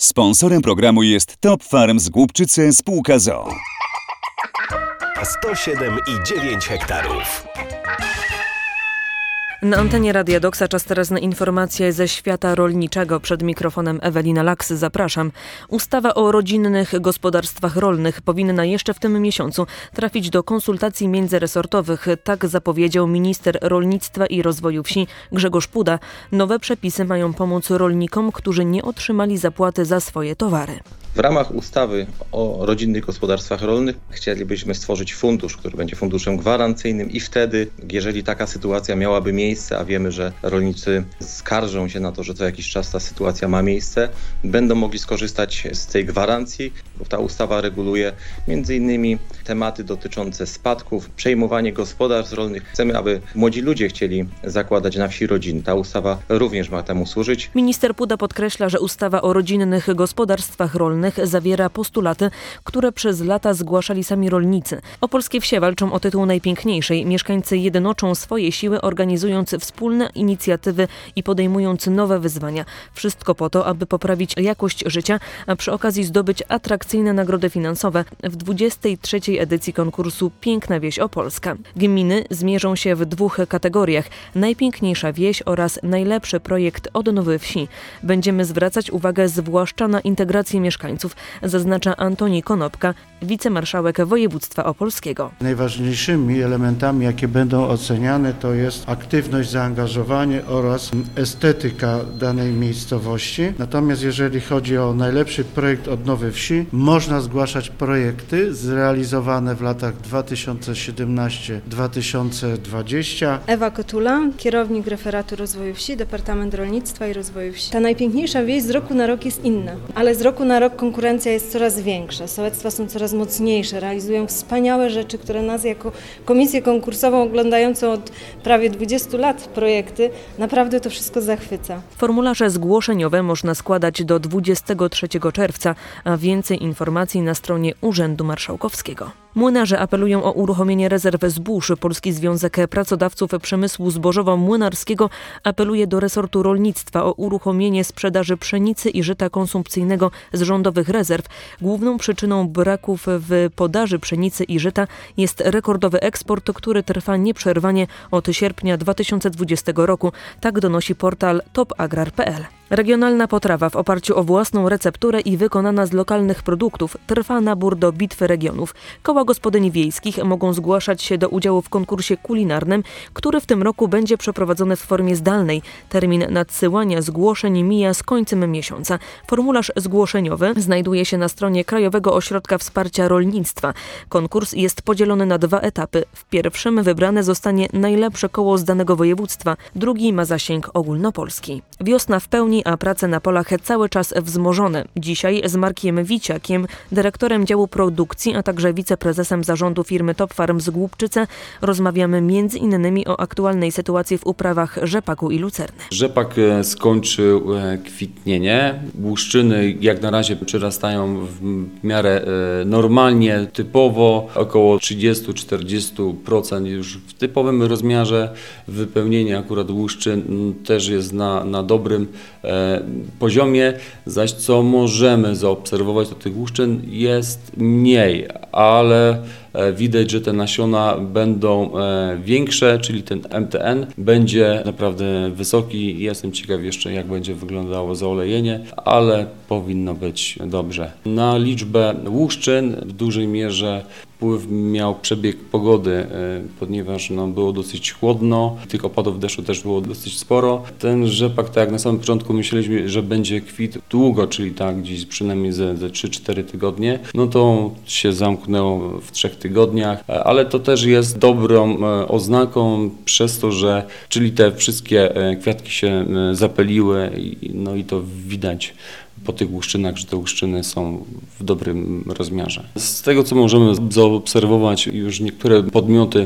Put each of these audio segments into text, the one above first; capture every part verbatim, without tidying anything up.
Sponsorem programu jest Top Farm z Głubczyce spółka z o o. sto siedem i dziewięć hektarów. Na antenie Radia Doksa czas teraz na informacje ze świata rolniczego. Przed mikrofonem Ewelina Laks, zapraszam. Ustawa o rodzinnych gospodarstwach rolnych powinna jeszcze w tym miesiącu trafić do konsultacji międzyresortowych. Tak zapowiedział minister rolnictwa i rozwoju wsi Grzegorz Puda. Nowe przepisy mają pomóc rolnikom, którzy nie otrzymali zapłaty za swoje towary. W ramach ustawy o rodzinnych gospodarstwach rolnych chcielibyśmy stworzyć fundusz, który będzie funduszem gwarancyjnym i wtedy, jeżeli taka sytuacja miałaby miejsce, a wiemy, że rolnicy skarżą się na to, że co jakiś czas ta sytuacja ma miejsce, będą mogli skorzystać z tej gwarancji. Ta ustawa reguluje między innymi tematy dotyczące spadków, przejmowanie gospodarstw rolnych. Chcemy, aby młodzi ludzie chcieli zakładać na wsi rodziny. Ta ustawa również ma temu służyć. Minister Puda podkreśla, że ustawa o rodzinnych gospodarstwach rolnych zawiera postulaty, które przez lata zgłaszali sami rolnicy. Opolskie wsie walczą o tytuł najpiękniejszej. Mieszkańcy jednoczą swoje siły, organizując wspólne inicjatywy i podejmując nowe wyzwania. Wszystko po to, aby poprawić jakość życia, a przy okazji zdobyć atrakcyjne nagrody finansowe w dwudziestej trzeciej edycji konkursu Piękna Wieś Opolska. Gminy zmierzą się w dwóch kategoriach. Najpiękniejsza wieś oraz najlepszy projekt odnowy wsi. Będziemy zwracać uwagę zwłaszcza na integrację mieszkańców, zaznacza Antoni Konopka, wicemarszałek województwa opolskiego. Najważniejszymi elementami, jakie będą oceniane, to jest aktywność, zaangażowanie oraz estetyka danej miejscowości. Natomiast jeżeli chodzi o najlepszy projekt odnowy wsi, można zgłaszać projekty zrealizowane w latach dwa tysiące siedemnaście do dwa tysiące dwudziestego. Ewa Kotula, kierownik referatu rozwoju wsi, Departament Rolnictwa i Rozwoju Wsi. Ta najpiękniejsza wieś z roku na rok jest inna, ale z roku na rok konkurencja jest coraz większa, sołectwa są coraz mocniejsze, realizują wspaniałe rzeczy, które nas jako komisję konkursową oglądającą od prawie dwudziestu lat projekty, naprawdę to wszystko zachwyca. Formularze zgłoszeniowe można składać do dwudziestego trzeciego czerwca, a więcej informacji na stronie Urzędu Marszałkowskiego. Młynarze apelują o uruchomienie rezerw zbóż. Polski Związek Pracodawców Przemysłu Zbożowo-Młynarskiego apeluje do resortu rolnictwa o uruchomienie sprzedaży pszenicy i żyta konsumpcyjnego z rządowych rezerw. Główną przyczyną braków w podaży pszenicy i żyta jest rekordowy eksport, który trwa nieprzerwanie od sierpnia dwa tysiące dwudziestego roku. Tak donosi portal top agrar kropka p l. Regionalna potrawa w oparciu o własną recepturę i wykonana z lokalnych produktów. Trwa nabór do bitwy regionów. Koła gospodyń wiejskich mogą zgłaszać się do udziału w konkursie kulinarnym, który w tym roku będzie przeprowadzony w formie zdalnej. Termin nadsyłania zgłoszeń mija z końcem miesiąca. Formularz zgłoszeniowy znajduje się na stronie Krajowego Ośrodka Wsparcia Rolnictwa. Konkurs jest podzielony na dwa etapy. W pierwszym wybrane zostanie najlepsze koło z danego województwa, drugi ma zasięg ogólnopolski. Wiosna w pełni, a prace na polach cały czas wzmożone. Dzisiaj z Markiem Wiciakiem, dyrektorem działu produkcji, a także wiceprezesem zarządu firmy Top Farm z Głubczyce, rozmawiamy między innymi o aktualnej sytuacji w uprawach rzepaku i lucerny. Rzepak skończył kwitnienie. Łuszczyny jak na razie przyrastają w miarę normalnie, typowo około trzydzieści do czterdziestu procent już w typowym rozmiarze. Wypełnienie akurat łuszczyn też jest na, na dobrym e, poziomie, zaś co możemy zaobserwować, to tych łuszczyn jest mniej, ale e, widać, że te nasiona będą e, większe, czyli ten M T N będzie naprawdę wysoki. Jestem ciekaw jeszcze, jak będzie wyglądało zaolejenie, ale powinno być dobrze. Na liczbę łuszczyn w dużej mierze wpływ miał przebieg pogody, ponieważ no, było dosyć chłodno, tych opadów deszczu też było dosyć sporo. Ten rzepak, tak jak na samym początku myśleliśmy, że będzie kwit długo, czyli tak gdzieś przynajmniej ze, ze trzy cztery tygodnie, no to się zamknęło w trzech tygodniach, ale to też jest dobrą oznaką przez to, że czyli te wszystkie kwiatki się zapyliły, no i to widać po tych łuszczynach, że te łuszczyny są w dobrym rozmiarze. Z tego, co możemy zaobserwować, już niektóre podmioty,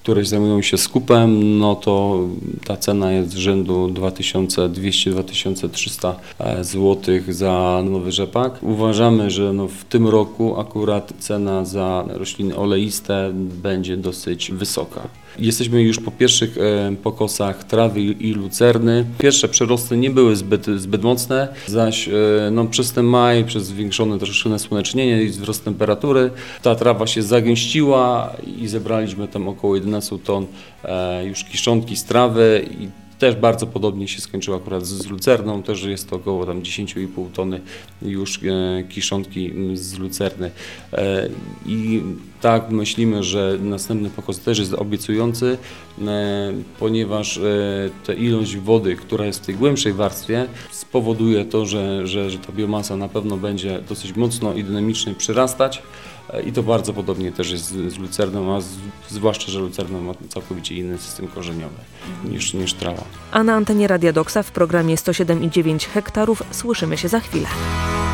które zajmują się skupem, no to ta cena jest rzędu dwa tysiące dwieście do dwa tysiące trzysta złotych za nowy rzepak. Uważamy, że no w tym roku akurat cena za rośliny oleiste będzie dosyć wysoka. Jesteśmy już po pierwszych e, pokosach trawy i lucerny. Pierwsze przyrosty nie były zbyt, zbyt mocne, zaś e, no, przez ten maj, przez zwiększone troszkę nasłonecznienie i wzrost temperatury, ta trawa się zagęściła i zebraliśmy tam około jedenaście ton e, już kiszonki z trawy i też bardzo podobnie się skończyło akurat z, z lucerną, też jest to około tam dziesięć i pół tony już e, kiszonki z lucerny. E, I tak myślimy, że następny pokos też jest obiecujący, e, ponieważ e, ta ilość wody, która jest w tej głębszej warstwie, spowoduje to, że, że, że ta biomasa na pewno będzie dosyć mocno i dynamicznie przyrastać. I to bardzo podobnie też jest z, z lucerną, a z, zwłaszcza, że lucerna ma całkowicie inny system korzeniowy niż, niż trawa. A na antenie Radia Doksa w programie sto siedem i dziewięć hektarów słyszymy się za chwilę.